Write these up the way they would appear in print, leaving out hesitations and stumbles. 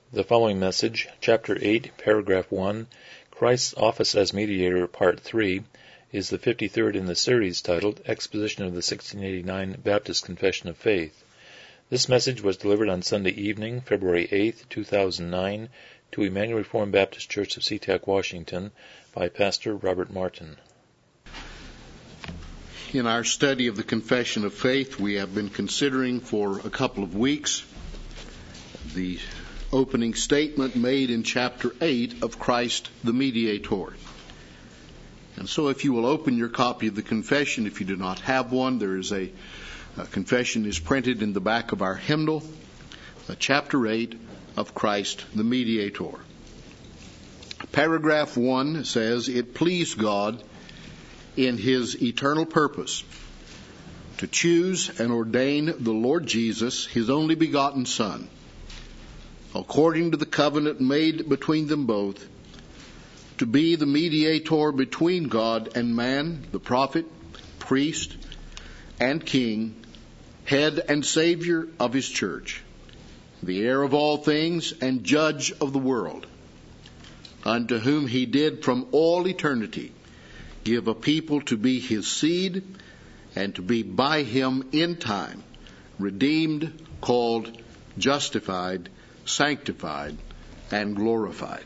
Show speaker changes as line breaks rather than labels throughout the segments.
The following message, Chapter 8, Paragraph 1, Christ's Office as Mediator, Part 3, is the 53rd in the series titled Exposition of the 1689 Baptist Confession of Faith. This message was delivered on Sunday evening, February 8, 2009, to Emmanuel Reformed Baptist Church of SeaTac, Washington, by Pastor Robert Martin.
In our study of the Confession of Faith, we have been considering for a couple of weeks the opening statement made in chapter 8 of Christ the Mediator. And so if you will open your copy of the confession, if you do not have one, there is a confession is printed in the back of our hymnal, chapter 8 of Christ the Mediator. Paragraph 1 says, "It pleased God in His eternal purpose to choose and ordain the Lord Jesus, His only begotten Son, according to the covenant made between them both, to be the mediator between God and man, the prophet, priest, and king, head and savior of His church, the heir of all things and judge of the world, unto whom He did from all eternity give a people to be His seed, and to be by Him in time redeemed, called, justified, sanctified, and glorified."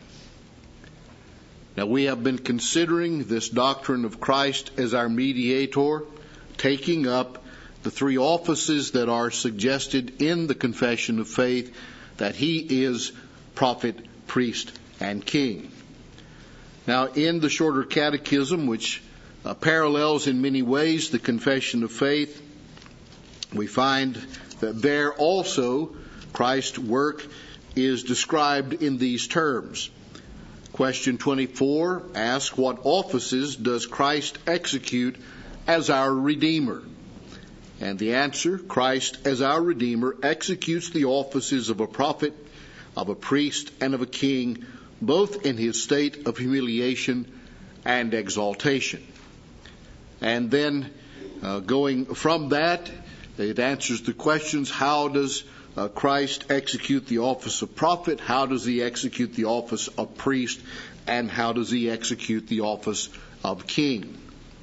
Now, we have been considering this doctrine of Christ as our mediator, taking up the three offices that are suggested in the Confession of Faith, that He is prophet, priest, and king. Now, in the Shorter Catechism, which parallels in many ways the Confession of Faith, we find that there also Christ's work is described in these terms. Question 24 asks, what offices does Christ execute as our Redeemer? And the answer, Christ as our Redeemer executes the offices of a prophet, of a priest, and of a king, both in His state of humiliation and exaltation. And then going from that, it answers the questions, how does Christ execute the office of prophet? How does He execute the office of priest? And how does He execute the office of king?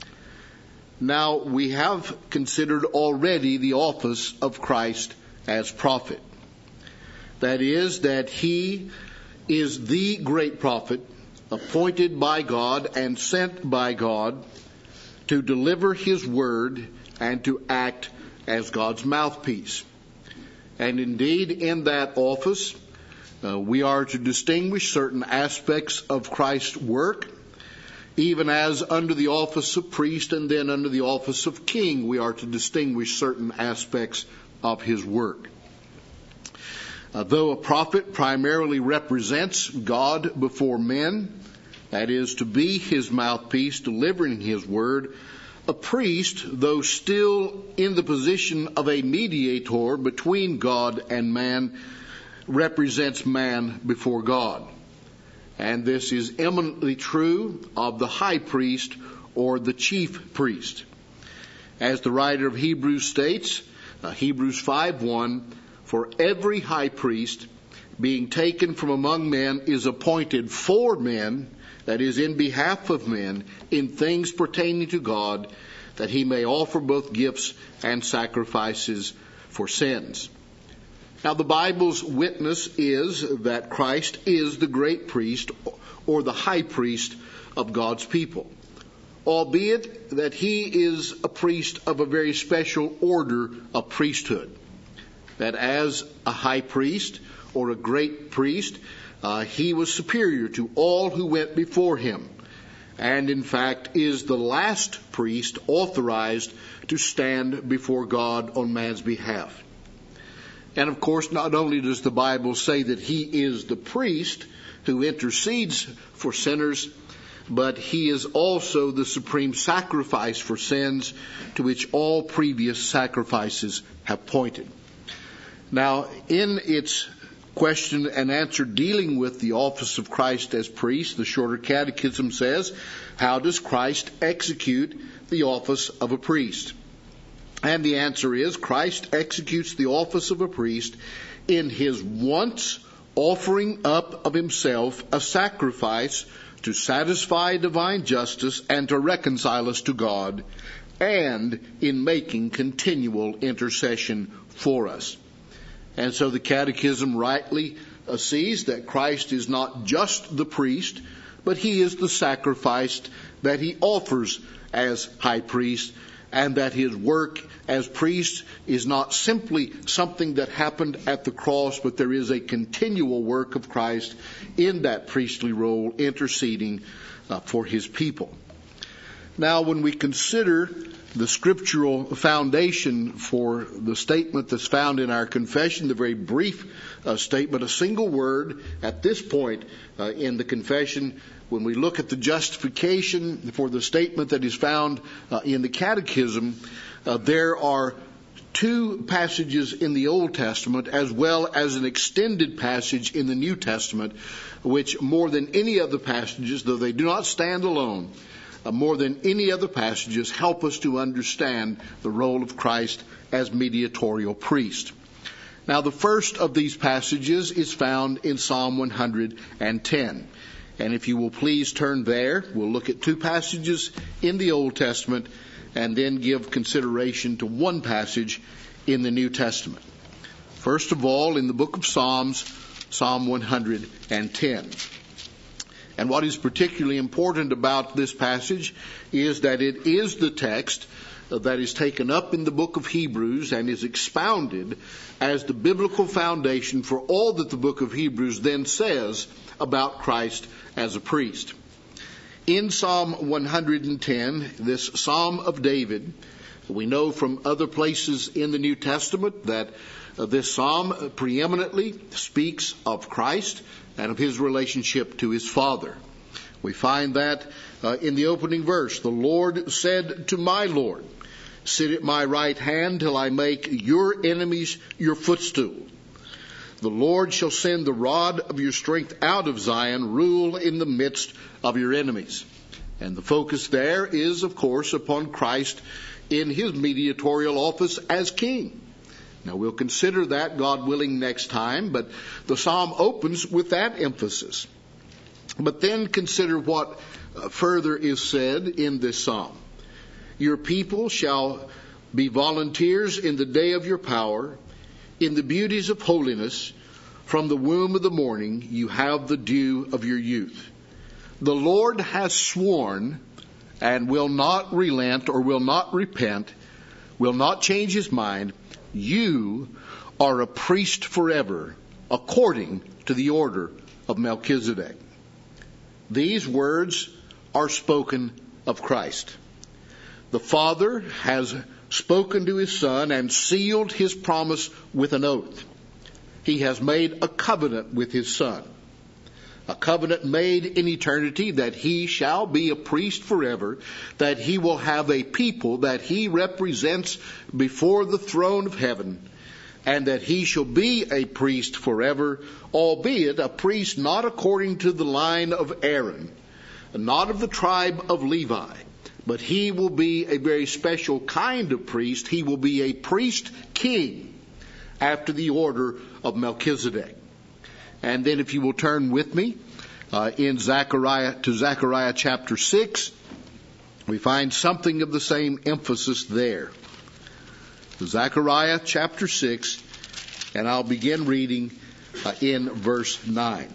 Now, we have considered already the office of Christ as prophet. That is, that He is the great prophet appointed by God and sent by God to deliver His word and to act as God's mouthpiece. And indeed, in that office, we are to distinguish certain aspects of Christ's work, even as under the office of priest and then under the office of king, we are to distinguish certain aspects of His work. Though a prophet primarily represents God before men, that is, to be His mouthpiece, delivering His word, a priest, though still in the position of a mediator between God and man, represents man before God. And this is eminently true of the high priest or the chief priest. As the writer of Hebrews states, Hebrews 5:1, "For every high priest, being taken from among men, is appointed for men," that is, in behalf of men, "in things pertaining to God, that He may offer both gifts and sacrifices for sins." Now, the Bible's witness is that Christ is the great priest or the high priest of God's people, albeit that He is a priest of a very special order of priesthood. That as a high priest or a great priest, He was superior to all who went before Him, and in fact is the last priest authorized to stand before God on man's behalf. And of course, not only does the Bible say that He is the priest who intercedes for sinners, but He is also the supreme sacrifice for sins, to which all previous sacrifices have pointed. Now, in its question and answer dealing with the office of Christ as priest, the Shorter Catechism says, how does Christ execute the office of a priest? And the answer is, Christ executes the office of a priest in His once offering up of himself a sacrifice to satisfy divine justice and to reconcile us to God, and in making continual intercession for us. And so the Catechism rightly sees that Christ is not just the priest, but he is the sacrifice that he offers as high priest, and that his work as priest is not simply something that happened at the cross, but there is a continual work of Christ in that priestly role, interceding for his people. Now, when we consider the scriptural foundation for the statement that's found in our confession, the very brief statement, a single word at this point in the confession, when we look at the justification for the statement that is found in the Catechism, there are two passages in the Old Testament as well as an extended passage in the New Testament, which more than any other passages, though they do not stand alone, more than any other passages help us to understand the role of Christ as mediatorial priest. Now, the first of these passages is found in Psalm 110. And if you will please turn there, we'll look at two passages in the Old Testament and then give consideration to one passage in the New Testament. First of all, in the book of Psalms, Psalm 110. And what is particularly important about this passage is that it is the text that is taken up in the book of Hebrews and is expounded as the biblical foundation for all that the book of Hebrews then says about Christ as a priest. In Psalm 110, this Psalm of David, we know from other places in the New Testament that this psalm preeminently speaks of Christ and of his relationship to his Father. We find that in the opening verse, the Lord said to my Lord, sit at my right hand till I make your enemies your footstool. The Lord shall send the rod of your strength out of Zion, rule in the midst of your enemies. And the focus there is, of course, upon Christ in his mediatorial office as king. Now, we'll consider that, God willing, next time, but the psalm opens with that emphasis. But then consider what further is said in this psalm. Your people shall be volunteers in the day of your power. In the beauties of holiness, from the womb of the morning, you have the dew of your youth. The Lord has sworn and will not relent or will not repent, will not change his mind. You are a priest forever, according to the order of Melchizedek. These words are spoken of Christ. The Father has spoken to his Son and sealed his promise with an oath. He has made a covenant with his Son, a covenant made in eternity that he shall be a priest forever, that he will have a people that he represents before the throne of heaven, and that he shall be a priest forever, albeit a priest not according to the line of Aaron, not of the tribe of Levi, but he will be a very special kind of priest. He will be a priest king after the order of Melchizedek. And then if you will turn with me in Zechariah chapter 6, we find something of the same emphasis there. Zechariah chapter 6, and I'll begin reading in verse 9.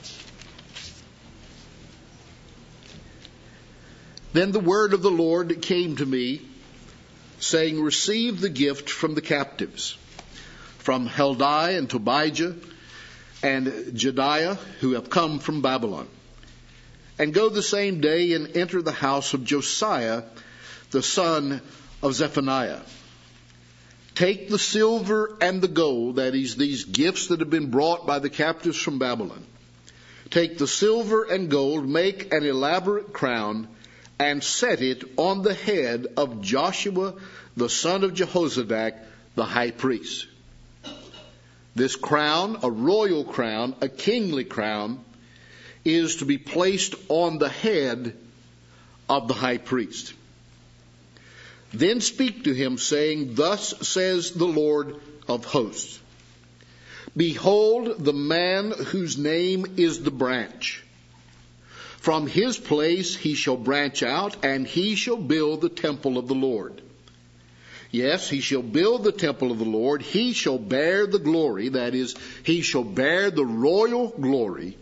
Then the word of the Lord came to me, saying, receive the gift from the captives, from Heldai and Tobijah and Jediah, who have come from Babylon. And go the same day and enter the house of Josiah, the son of Zephaniah. Take the silver and the gold, that is, these gifts that have been brought by the captives from Babylon. Take the silver and gold, make an elaborate crown, and set it on the head of Joshua, the son of Jehozadak, the high priest. This crown, a royal crown, a kingly crown, is to be placed on the head of the high priest. Then speak to him, saying, thus says the Lord of hosts, Behold, the man whose name is the branch. From his place he shall branch out, and he shall build the temple of the Lord. Yes, he shall build the temple of the Lord. He shall bear the glory, that is, he shall bear the royal glory,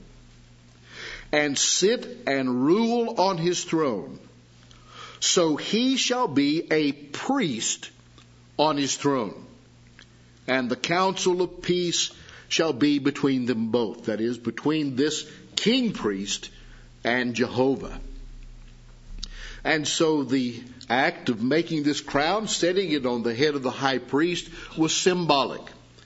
and sit and rule on his throne. So he shall be a priest on his throne, and the counsel of peace shall be between them both, that is, between this king priest and Jehovah. And so the act of making this crown, setting it on the head of the high priest, was symbolic.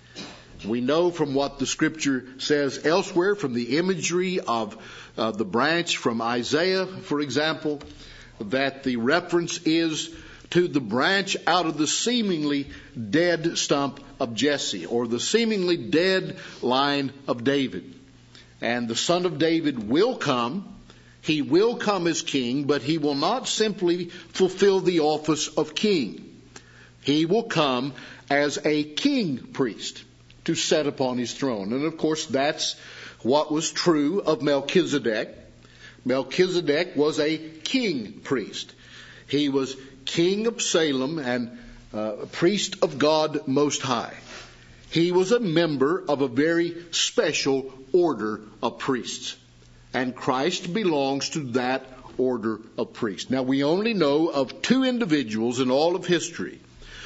We know from what the scripture says elsewhere, from the imagery of the branch from Isaiah, for example, that the reference is to the branch out of the seemingly dead stump of Jesse, or the seemingly dead line of David. And the son of David will come. He will come as king, but he will not simply fulfill the office of king. He will come as a king priest to set upon his throne. And of course, that's what was true of Melchizedek. Melchizedek was a king priest. He was king of Salem and priest of God Most High. He was a member of a very special order of priests. And Christ belongs to that order of priests. Now, we only know of two individuals in all of history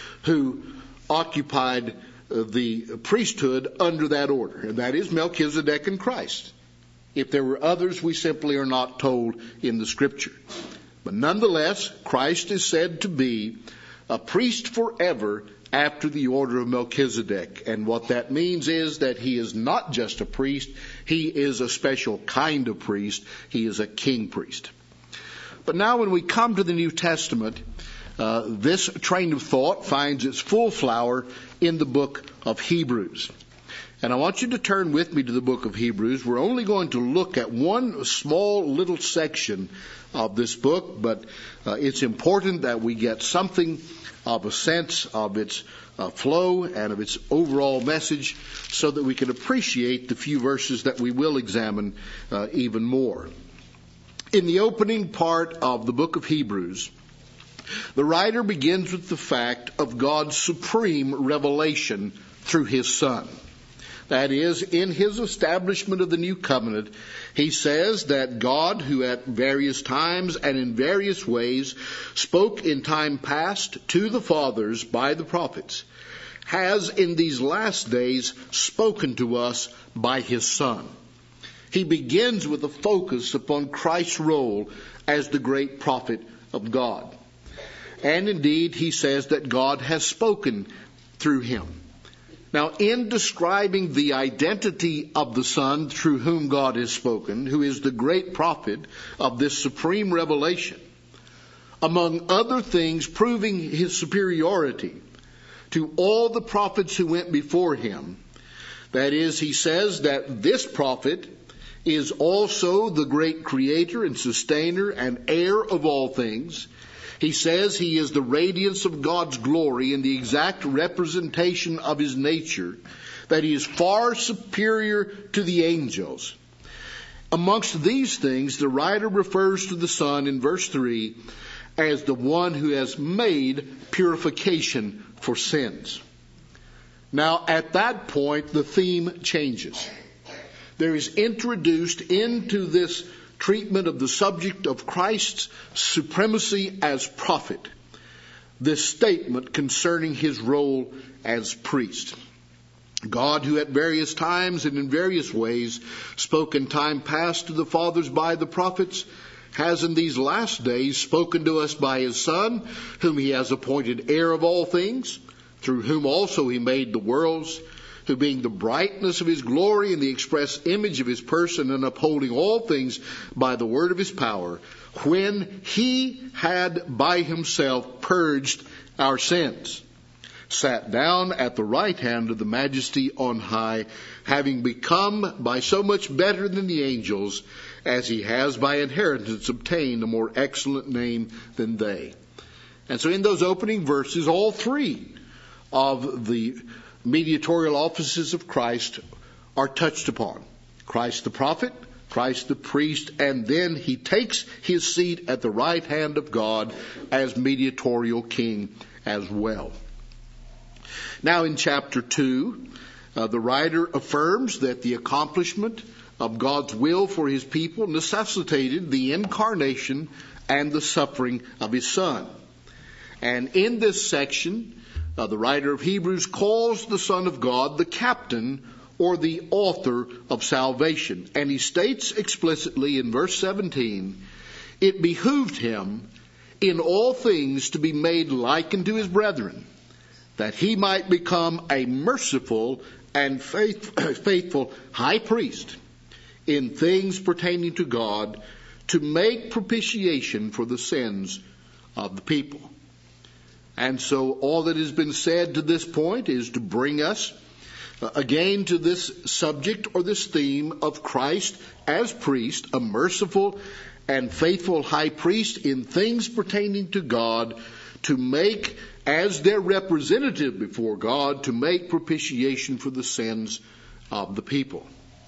who occupied the priesthood under that order, and that is Melchizedek and Christ. If there were others, we simply are not told in the scripture. But nonetheless, Christ is said to be a priest forever after the order of Melchizedek. And what that means is that he is not just a priest, he is a special kind of priest. He is a king priest. But now when we come to the New Testament, this train of thought finds its full flower in the book of Hebrews. And I want you to turn with me to the book of Hebrews. We're only going to look at one small little section of this book, but it's important that we get something of a sense of its flow and of its overall message so that we can appreciate the few verses that we will examine even more. In the opening part of the book of Hebrews, the writer begins with the fact of God's supreme revelation through his Son. That is, in his establishment of the new covenant, he says that God, who at various times and in various ways spoke in time past to the fathers by the prophets, has in these last days spoken to us by his Son. He begins with a focus upon Christ's role as the great prophet of God. And indeed, he says that God has spoken through him. Now, in describing the identity of the Son through whom God has spoken, who is the great prophet of this supreme revelation, among other things proving his superiority to all the prophets who went before him, that is, he says that this prophet is also the great creator and sustainer and heir of all things. He says he is the radiance of God's glory and the exact representation of his nature, that he is far superior to the angels. Amongst these things, the writer refers to the Son in verse 3 as the one who has made purification for sins. Now, at that point, the theme changes. There is introduced into this treatment of the subject of Christ's supremacy as prophet this statement concerning his role as priest. God, who at various times and in various ways spoke in time past to the fathers by the prophets, has in these last days spoken to us by his Son, whom he has appointed heir of all things, through whom also he made the worlds, who being the brightness of his glory and the express image of his person, and upholding all things by the word of his power, when he had by himself purged our sins, sat down at the right hand of the majesty on high, having become by so much better than the angels, as he has by inheritance obtained a more excellent name than they. And so in those opening verses, all three of the mediatorial offices of Christ are touched upon. Christ the prophet, Christ the priest, and then he takes his seat at the right hand of God as mediatorial king as well. Now in chapter 2, the writer affirms that the accomplishment of God's will for his people necessitated the incarnation and the suffering of his Son. And in this section, the writer of Hebrews calls the Son of God the captain or the author of salvation. And he states explicitly in verse 17, it behooved him in all things to be made like unto his brethren, that he might become a merciful and faithful high priest in things pertaining to God, to make propitiation for the sins of the people. And so all that has been said to this point is to bring us again to this subject or this theme of Christ as priest, a merciful and faithful high priest in things pertaining to God, to make, as their representative before God, to make propitiation for the sins of the people.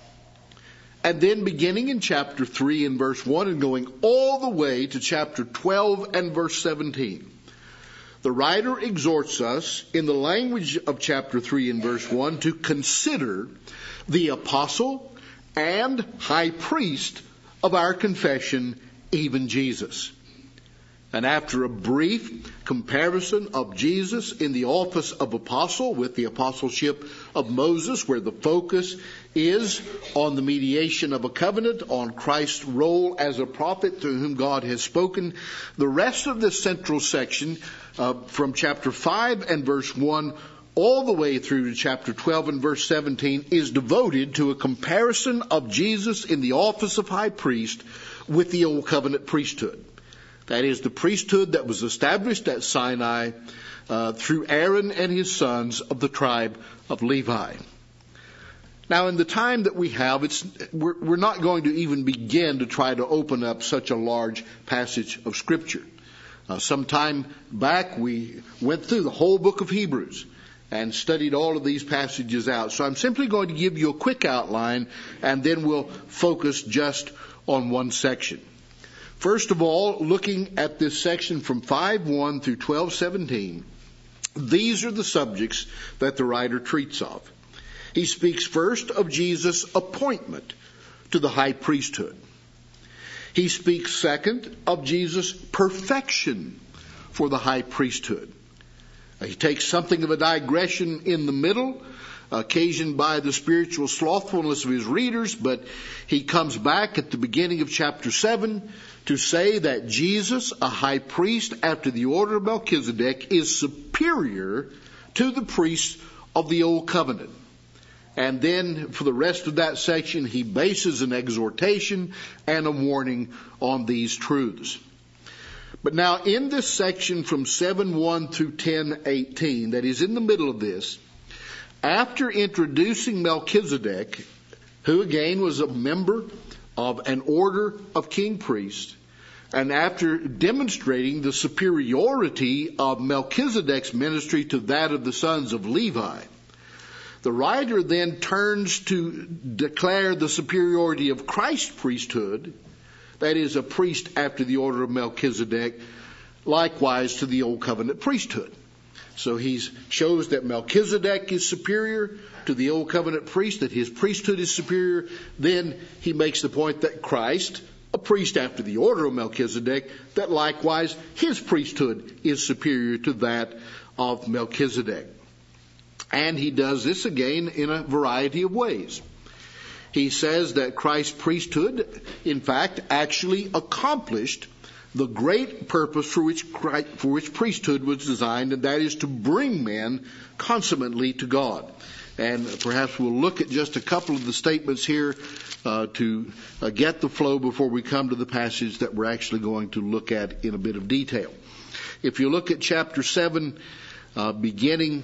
And then beginning in chapter 3 and verse 1 and going all the way to chapter 12 and verse 17, the writer exhorts us in the language of chapter 3 and verse 1 to consider the apostle and high priest of our confession, even Jesus. And after a brief comparison of Jesus in the office of apostle with the apostleship of Moses, where the focus is on the mediation of a covenant, on Christ's role as a prophet through whom God has spoken, the rest of this central section from chapter 5 and verse 1 all the way through to chapter 12 and verse 17 is devoted to a comparison of Jesus in the office of high priest with the old covenant priesthood. That is, the priesthood that was established at Sinai through Aaron and his sons of the tribe of Levi. Now, in the time that we have, we're not going to even begin to try to open up such a large passage of Scripture. Some time back, we went through the whole book of Hebrews and studied all of these passages out. So I'm simply going to give you a quick outline, and then we'll focus just on one section. First of all, looking at this section from 5:1 through 12:17, these are the subjects that the writer treats of. He speaks first of Jesus' appointment to the high priesthood. He speaks second of Jesus' perfection for the high priesthood. He takes something of a digression in the middle, occasioned by the spiritual slothfulness of his readers, but he comes back at the beginning of chapter 7 to say that Jesus, a high priest after the order of Melchizedek, is superior to the priests of the old covenant. And then for the rest of that section, he bases an exhortation and a warning on these truths. But now in this section from 7:1 through 10:18, that is in the middle of this, after introducing Melchizedek, who again was a member of an order of king priests, and after demonstrating the superiority of Melchizedek's ministry to that of the sons of Levi, the writer then turns to declare the superiority of Christ's priesthood, that is, a priest after the order of Melchizedek, likewise to the old covenant priesthood. So he shows that Melchizedek is superior to the old covenant priest, that his priesthood is superior. Then he makes the point that Christ, a priest after the order of Melchizedek, that likewise his priesthood is superior to that of Melchizedek. And he does this again in a variety of ways. He says that Christ's priesthood, in fact, actually accomplished the great purpose for which priesthood was designed, and that is to bring men consummately to God. And perhaps we'll look at just a couple of the statements here to get the flow before we come to the passage that we're actually going to look at in a bit of detail. If you look at chapter 7, beginning...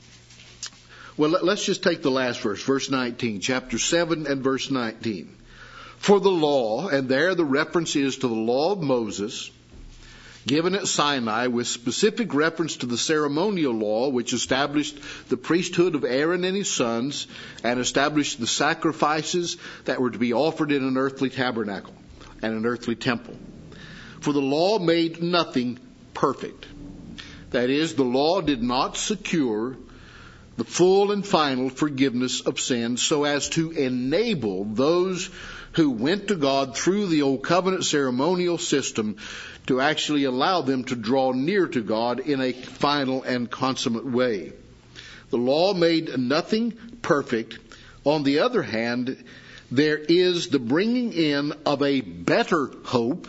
Well, let's just take the last verse, verse 19, chapter 7 and verse 19. For the law, and there the reference is to the law of Moses, given at Sinai with specific reference to the ceremonial law which established the priesthood of Aaron and his sons and established the sacrifices that were to be offered in an earthly tabernacle and an earthly temple. For the law made nothing perfect. That is, the law did not secure the full and final forgiveness of sins so as to enable those who went to God through the old covenant ceremonial system to actually allow them to draw near to God in a final and consummate way. The law made nothing perfect. On the other hand, there is the bringing in of a better hope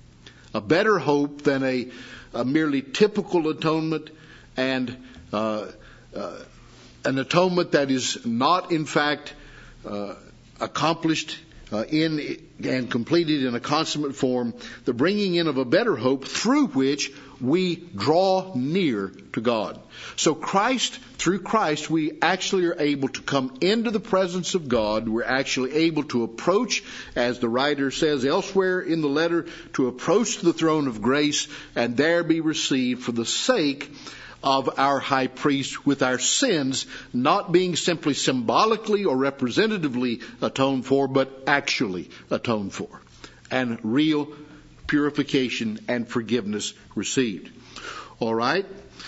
than a merely typical atonement, and an atonement that is not in fact accomplished in and completed in a consummate form, the bringing in of a better hope through which we draw near to God. So through Christ, we actually are able to come into the presence of God. We're actually able to approach, as the writer says elsewhere in the letter, to approach the throne of grace and there be received for the sake of our high priest, with our sins not being simply symbolically or representatively atoned for, but actually atoned for, and real purification and forgiveness received. All right?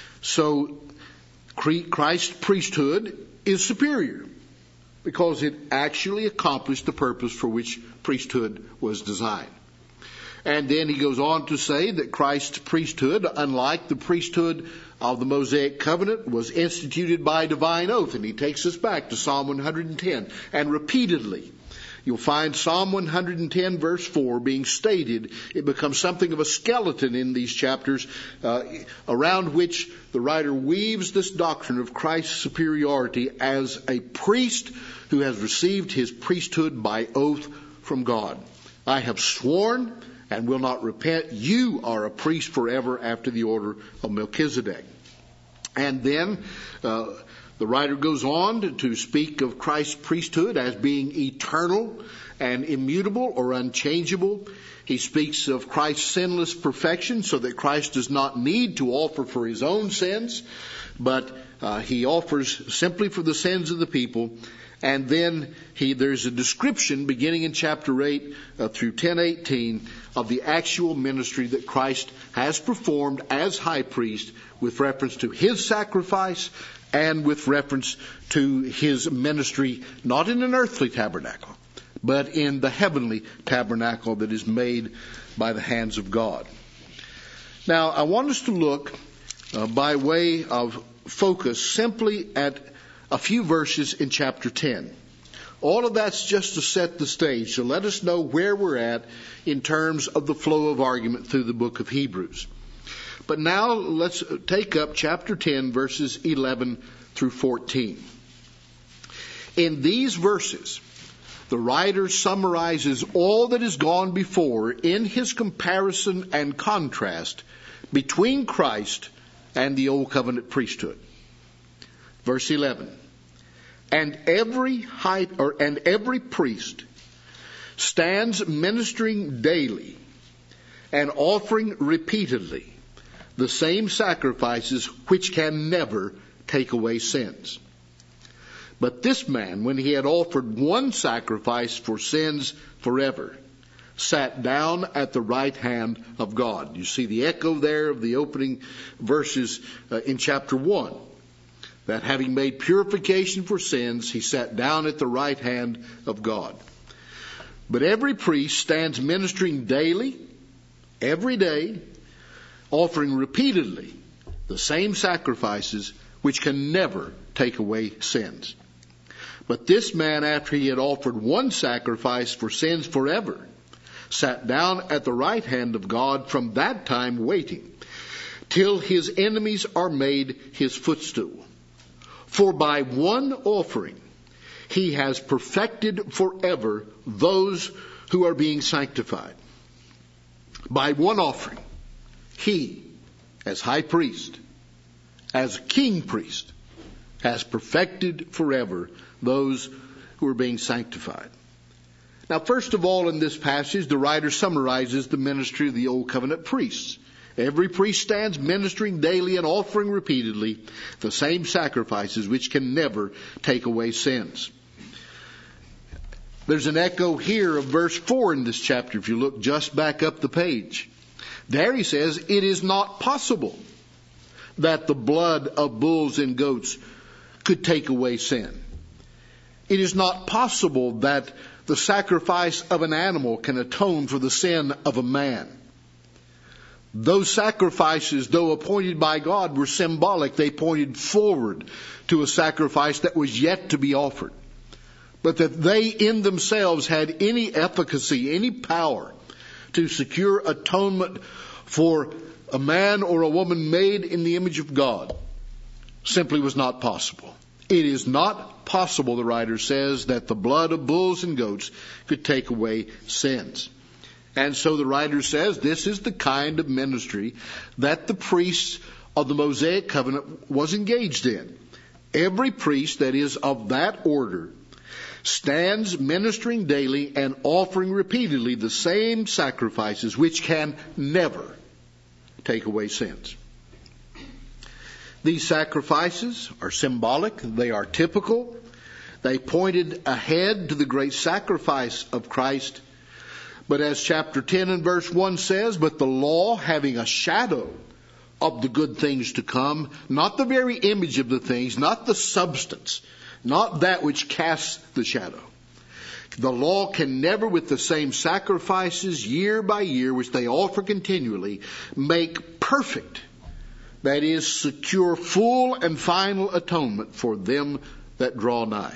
So Christ's priesthood is superior because it actually accomplished the purpose for which priesthood was designed. And then he goes on to say that Christ's priesthood, unlike the priesthood of the Mosaic covenant, was instituted by divine oath. And he takes us back to Psalm 110. And repeatedly, you'll find Psalm 110 verse 4 being stated. It becomes something of a skeleton in these chapters around which the writer weaves this doctrine of Christ's superiority as a priest who has received his priesthood by oath from God. I have sworn and will not repent. You are a priest forever after the order of Melchizedek. And then the writer goes on to speak of Christ's priesthood as being eternal and immutable or unchangeable. He speaks of Christ's sinless perfection, so that Christ does not need to offer for his own sins, but he offers simply for the sins of the people. And then there's a description beginning in chapter 8 through 10:18 of the actual ministry that Christ has performed as high priest, with reference to his sacrifice and with reference to his ministry, not in an earthly tabernacle, but in the heavenly tabernacle that is made by the hands of God. Now, I want us to look by way of focus simply at a few verses in chapter 10. All of that's just to set the stage, so let us know where we're at in terms of the flow of argument through the book of Hebrews. But now let's take up chapter 10, verses 11 through 14. In these verses, the writer summarizes all that has gone before in his comparison and contrast between Christ and the Old Covenant priesthood. Verse 11. And every priest stands ministering daily and offering repeatedly the same sacrifices which can never take away sins. But this man, when he had offered one sacrifice for sins forever, sat down at the right hand of God. You see the echo there of the opening verses in chapter 1. That having made purification for sins, he sat down at the right hand of God. But every priest stands ministering daily, every day, offering repeatedly the same sacrifices which can never take away sins. But this man, after he had offered one sacrifice for sins forever, sat down at the right hand of God, from that time waiting, till his enemies are made his footstool. For by one offering he has perfected forever those who are being sanctified. By one offering, he, as high priest, as king priest, has perfected forever those who are being sanctified. Now, first of all, in this passage, the writer summarizes the ministry of the Old Covenant priests. Every priest stands ministering daily and offering repeatedly the same sacrifices which can never take away sins. There's an echo here of verse 4 in this chapter if you look just back up the page. There he says, it is not possible that the blood of bulls and goats could take away sin. It is not possible that the sacrifice of an animal can atone for the sin of a man. Those sacrifices, though appointed by God, were symbolic. They pointed forward to a sacrifice that was yet to be offered. But that they in themselves had any efficacy, any power to secure atonement for a man or a woman made in the image of God simply was not possible. It is not possible, the writer says, that the blood of bulls and goats could take away sins. And so the writer says this is the kind of ministry that the priests of the Mosaic covenant was engaged in. Every priest that is of that order stands ministering daily and offering repeatedly the same sacrifices which can never take away sins. These sacrifices are symbolic, they are typical, they pointed ahead to the great sacrifice of Christ. But as chapter 10 and verse 1 says, but the law having a shadow of the good things to come, not the very image of the things, not the substance, not that which casts the shadow. The law can never, with the same sacrifices year by year, which they offer continually, make perfect, that is, secure full and final atonement for them that draw nigh.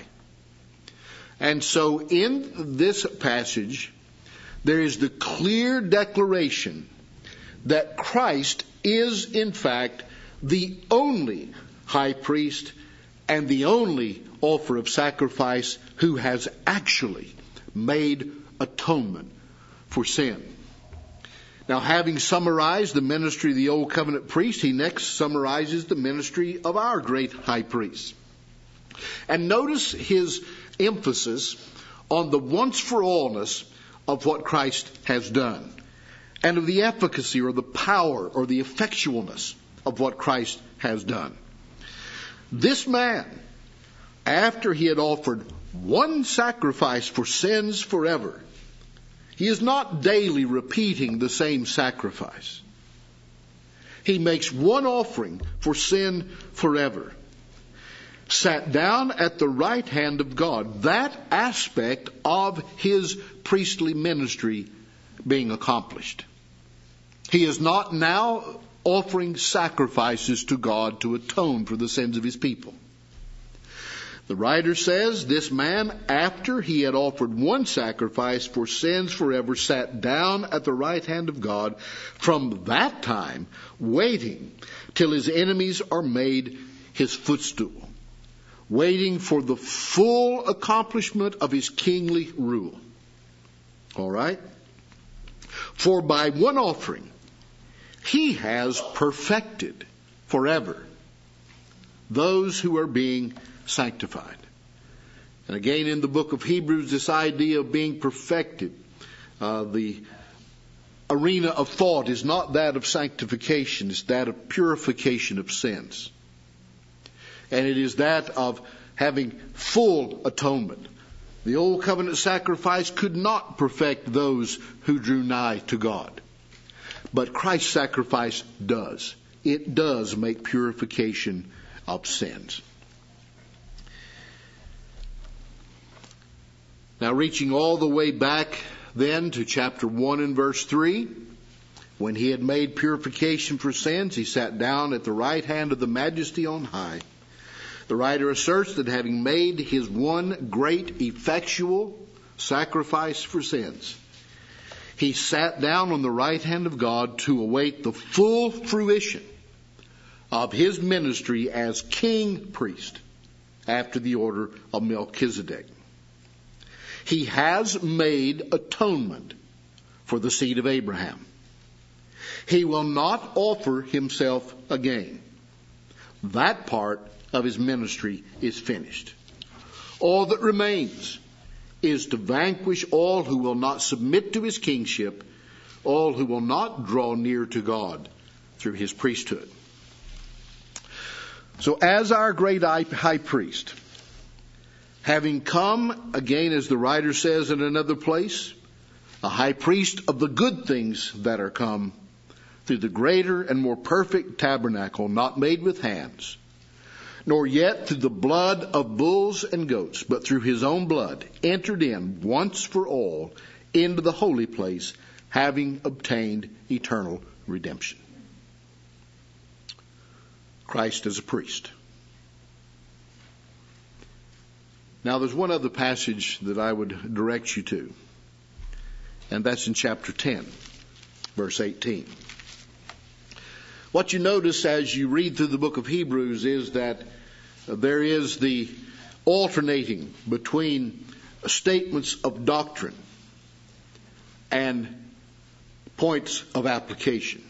And so in this passage, there is the clear declaration that Christ is, in fact, the only high priest and the only offer of sacrifice who has actually made atonement for sin. Now, having summarized the ministry of the Old Covenant priest, he next summarizes the ministry of our great high priest. And notice his emphasis on the once-for-allness of what Christ has done, and of the efficacy or the power or the effectualness of what Christ has done. This man, after he had offered one sacrifice for sins forever, he is not daily repeating the same sacrifice. He makes one offering for sin forever. Sat down at the right hand of God. That aspect of his priestly ministry being accomplished. He is not now offering sacrifices to God to atone for the sins of his people. The writer says, this man, after he had offered one sacrifice for sins forever, sat down at the right hand of God, from that time waiting till his enemies are made his footstool, waiting for the full accomplishment of his kingly rule. All right? For by one offering he has perfected forever those who are being sanctified. And again in the book of Hebrews, this idea of being perfected, the arena of thought is not that of sanctification, it's that of purification of sins. And it is that of having full atonement. The old covenant sacrifice could not perfect those who drew nigh to God. But Christ's sacrifice does. It does make purification of sins. Now, reaching all the way back then to chapter 1 and verse 3, when he had made purification for sins, he sat down at the right hand of the Majesty on high. The writer asserts that having made his one great effectual sacrifice for sins, he sat down on the right hand of God to await the full fruition of his ministry as king priest after the order of Melchizedek. He has made atonement for the seed of Abraham. He will not offer himself again. That part of his ministry is finished. All that remains is to vanquish all who will not submit to his kingship, all who will not draw near to God through his priesthood. So as our great high priest, having come, again as the writer says in another place, a high priest of the good things that are come, through the greater and more perfect tabernacle, not made with hands, nor yet through the blood of bulls and goats, but through his own blood, entered in once for all into the holy place, having obtained eternal redemption. Christ as a priest. Now there's one other passage that I would direct you to, and that's in chapter 10, verse 18. What you notice as you read through the book of Hebrews is that there is the alternating between statements of doctrine and points of application.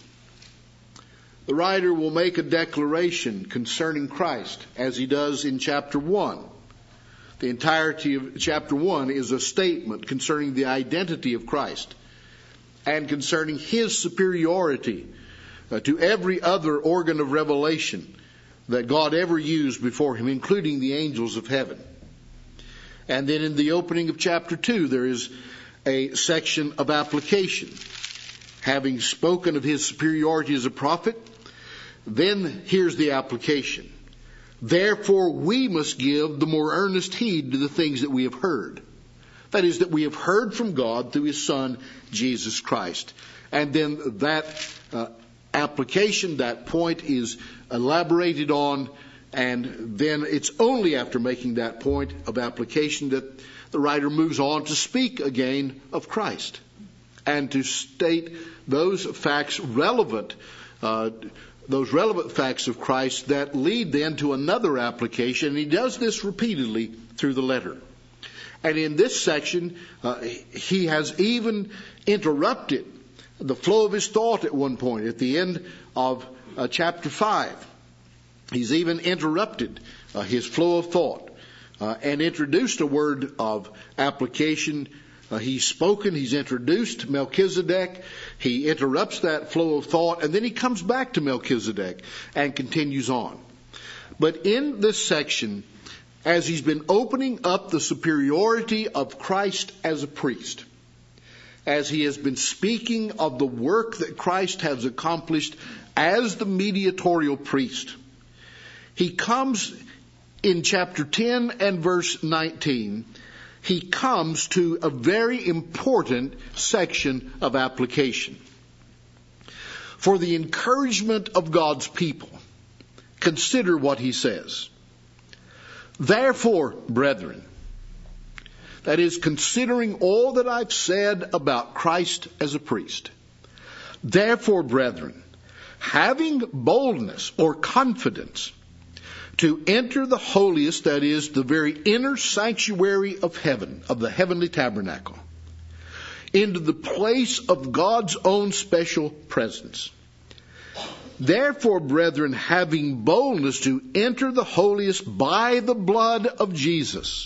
The writer will make a declaration concerning Christ, as he does in chapter 1. The entirety of chapter 1 is a statement concerning the identity of Christ and concerning his superiority to every other organ of revelation that God ever used before him, including the angels of heaven. And then in the opening of chapter 2, there is a section of application. Having spoken of his superiority as a prophet, then here's the application. Therefore we must give the more earnest heed to the things that we have heard. That is, that we have heard from God through his Son, Jesus Christ. And then that application, that point is elaborated on, and then it's only after making that point of application that the writer moves on to speak again of Christ and to state those facts relevant, those relevant facts of Christ that lead then to another application. And he does this repeatedly through the letter. And in this section, he has even interrupted the flow of his thought at one point, at the end of chapter 5. He's even interrupted his flow of thought and introduced a word of application. He's spoken, he's introduced Melchizedek, he interrupts that flow of thought, and then he comes back to Melchizedek and continues on. But in this section, as he's been opening up the superiority of Christ as a priest, as he has been speaking of the work that Christ has accomplished as the mediatorial priest, he comes in chapter 10 and verse 19, he comes to a very important section of application. For the encouragement of God's people, consider what he says. Therefore, brethren, that is, considering all that I've said about Christ as a priest. Therefore, brethren, having boldness or confidence to enter the holiest, that is, the very inner sanctuary of heaven, of the heavenly tabernacle, into the place of God's own special presence. Therefore, brethren, having boldness to enter the holiest by the blood of Jesus,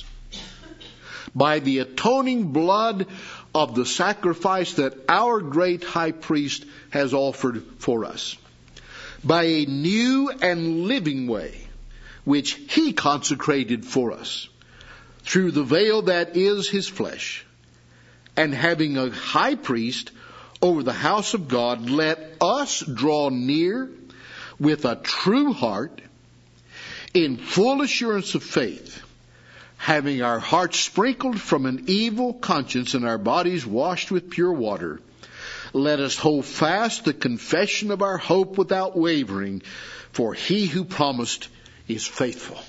by the atoning blood of the sacrifice that our great high priest has offered for us, by a new and living way, which he consecrated for us, through the veil that is his flesh, and having a high priest over the house of God, let us draw near with a true heart, in full assurance of faith, having our hearts sprinkled from an evil conscience and our bodies washed with pure water. Let us hold fast the confession of our hope without wavering, for he who promised is faithful.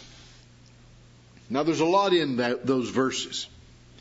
Now there's a lot in those verses.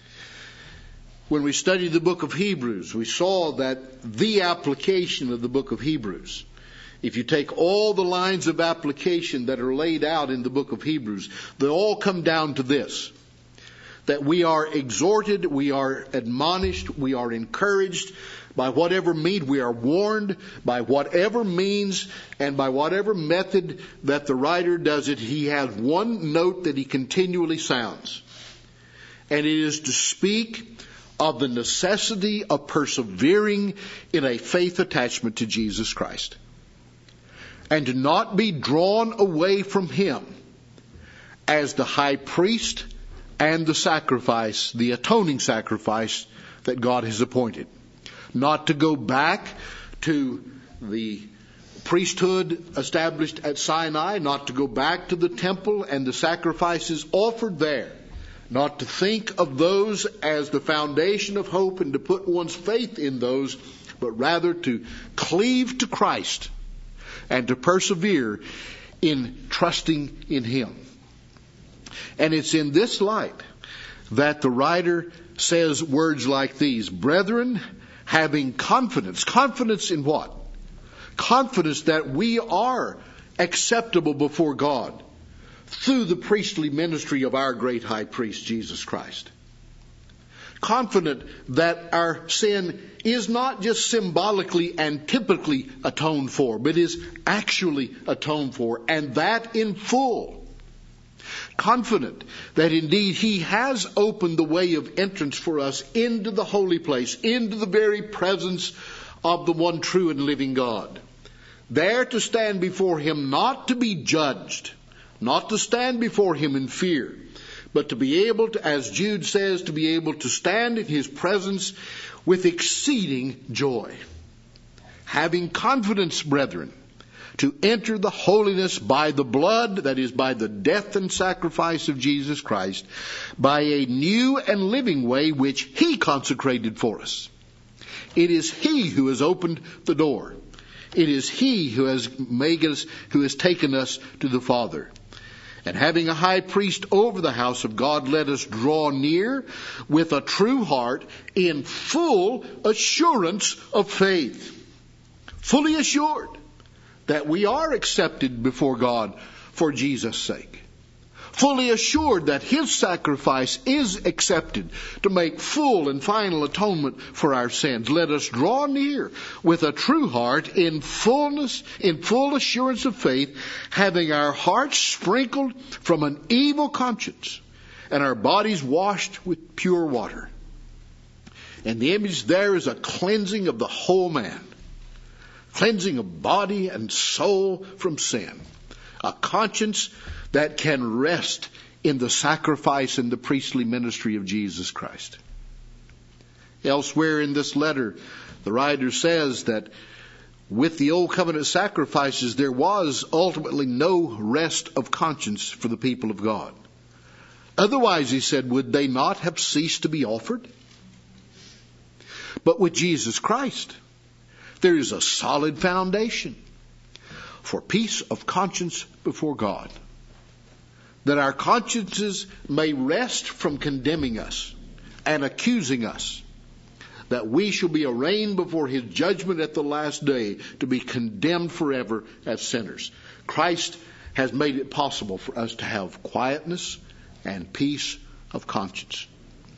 When we studied the book of Hebrews, we saw that the application of the book of Hebrews, if you take all the lines of application that are laid out in the book of Hebrews, they all come down to this: that we are exhorted, we are admonished, we are encouraged by whatever means, we are warned by whatever means and by whatever method that the writer does it. He has one note that he continually sounds, and it is to speak of the necessity of persevering in a faith attachment to Jesus Christ. and to not be drawn away from him as the high priest and the sacrifice, the atoning sacrifice that God has appointed. Not to go back to the priesthood established at Sinai, not to go back to the temple and the sacrifices offered there, not to think of those as the foundation of hope and to put one's faith in those, but rather to cleave to Christ and to persevere in trusting in him. And it's in this light that the writer says words like these: brethren, having confidence. Confidence in what? Confidence that we are acceptable before God through the priestly ministry of our great high priest, Jesus Christ. Confident that our sin is not just symbolically and typically atoned for, but is actually atoned for, and that in full. Confident that indeed he has opened the way of entrance for us into the holy place, into the very presence of the one true and living God. There to stand before him, not to be judged, not to stand before him in fear, but to be able to, as Jude says, to be able to stand in his presence with exceeding joy. Having confidence, brethren, to enter the holiness by the blood, that is, by the death and sacrifice of Jesus Christ, by a new and living way which he consecrated for us. It is he who has opened the door. It is he who has taken us to the Father. And having a high priest over the house of God, let us draw near with a true heart in full assurance of faith. Fully assured that we are accepted before God for Jesus' sake. Fully assured that his sacrifice is accepted to make full and final atonement for our sins. Let us draw near with a true heart in full assurance of faith, having our hearts sprinkled from an evil conscience and our bodies washed with pure water. And the image there is a cleansing of the whole man. Cleansing of body and soul from sin. A conscience that can rest in the sacrifice and the priestly ministry of Jesus Christ. Elsewhere in this letter, the writer says that with the old covenant sacrifices, there was ultimately no rest of conscience for the people of God. Otherwise, he said, would they not have ceased to be offered? But with Jesus Christ, there is a solid foundation for peace of conscience before God, that our consciences may rest from condemning us and accusing us, that we shall be arraigned before his judgment at the last day to be condemned forever as sinners. Christ has made it possible for us to have quietness and peace of conscience.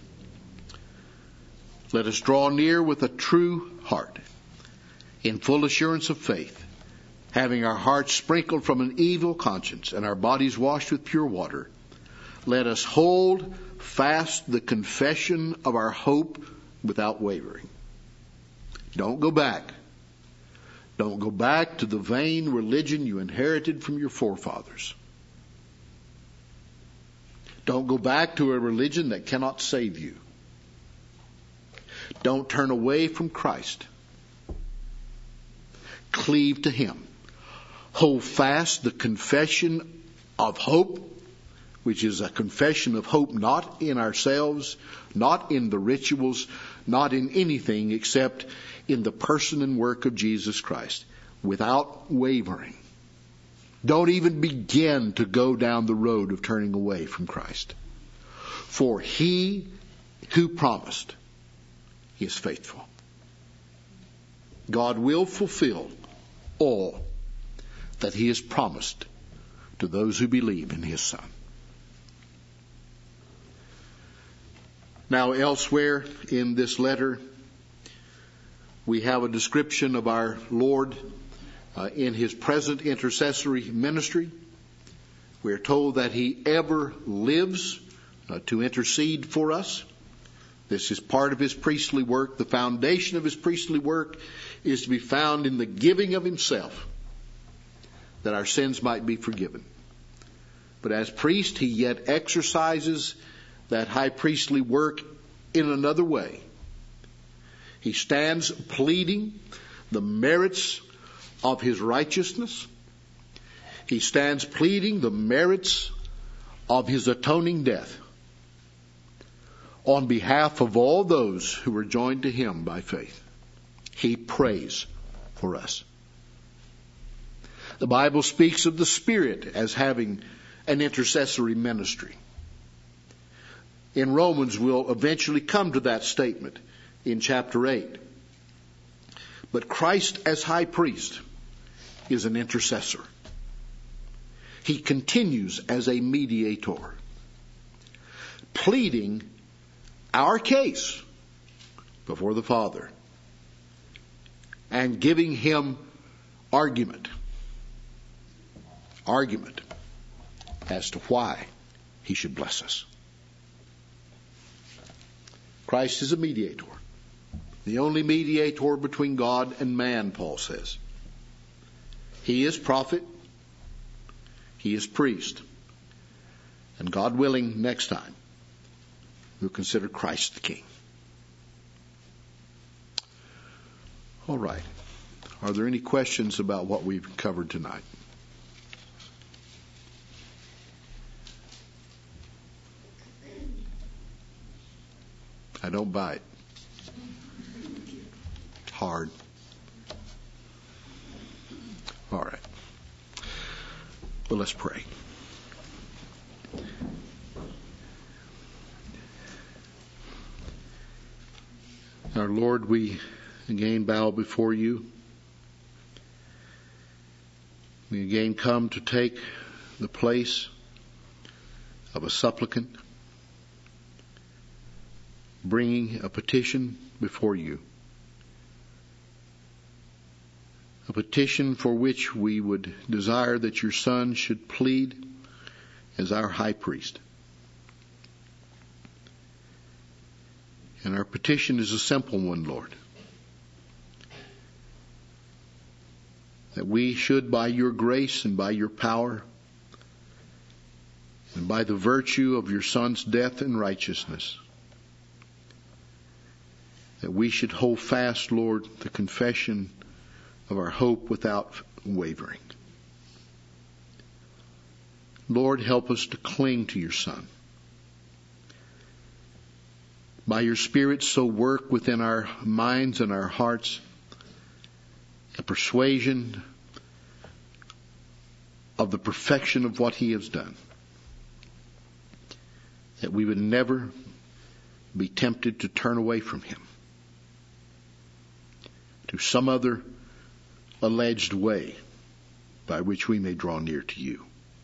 Let us draw near with a true heart, in full assurance of faith, having our hearts sprinkled from an evil conscience and our bodies washed with pure water. Let us hold fast the confession of our hope without wavering. Don't go back. Don't go back to the vain religion you inherited from your forefathers. Don't go back to a religion that cannot save you. Don't turn away from Christ. Cleave to him. Hold fast the confession of hope, which is a confession of hope not in ourselves, not in the rituals, not in anything except in the person and work of Jesus Christ, without wavering. Don't even begin to go down the road of turning away from Christ. For he who promised is faithful. God will fulfill all that he has promised to those who believe in his Son. Now, elsewhere in this letter, we have a description of our Lord in his present intercessory ministry. We are told that he ever lives to intercede for us. This is part of his priestly work. The foundation of his priestly work is to be found in the giving of himself that our sins might be forgiven. But as priest, he yet exercises that high priestly work in another way. He stands pleading the merits of his righteousness. He stands pleading the merits of his atoning death on behalf of all those who are joined to him by faith. He prays for us. The Bible speaks of the Spirit as having an intercessory ministry. In Romans, we'll eventually come to that statement in chapter 8. But Christ as high priest is an intercessor. He continues as a mediator, pleading our case before the Father and giving him argument as to why he should bless us. Christ is a mediator, the only mediator between God and man, Paul says. He is prophet, he is priest, and God willing, next time, we'll consider Christ the King. All right. Are there any questions about what we've covered tonight? I don't buy it. It's hard. All right. Well, let's pray. Our Lord, we again bow before you. We again come to take the place of a supplicant, bringing a petition before you. A petition for which we would desire that your Son should plead as our high priest. And our petition is a simple one, Lord. That we should, by your grace and by your power, and by the virtue of your Son's death and righteousness, that we should hold fast, Lord, the confession of our hope without wavering. Lord, help us to cling to your Son. By your Spirit, so work within our minds and our hearts a persuasion of the perfection of what he has done, that we would never be tempted to turn away from him to some other alleged way by which we may draw near to you.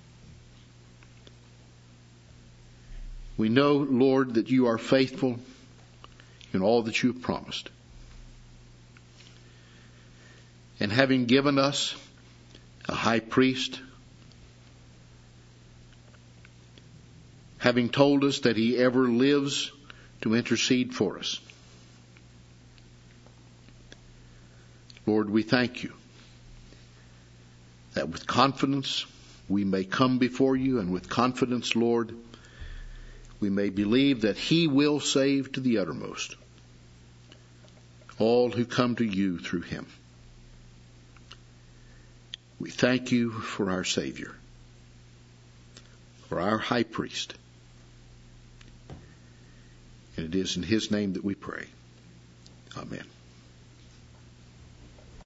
We know, Lord, that you are faithful in all that you have promised. And having given us a high priest, having told us that he ever lives to intercede for us, Lord, we thank you that with confidence we may come before you, and with confidence, Lord, we may believe that he will save to the uttermost all who come to you through him. We thank you for our Savior, for our high priest. And it is in his name that we pray. Amen.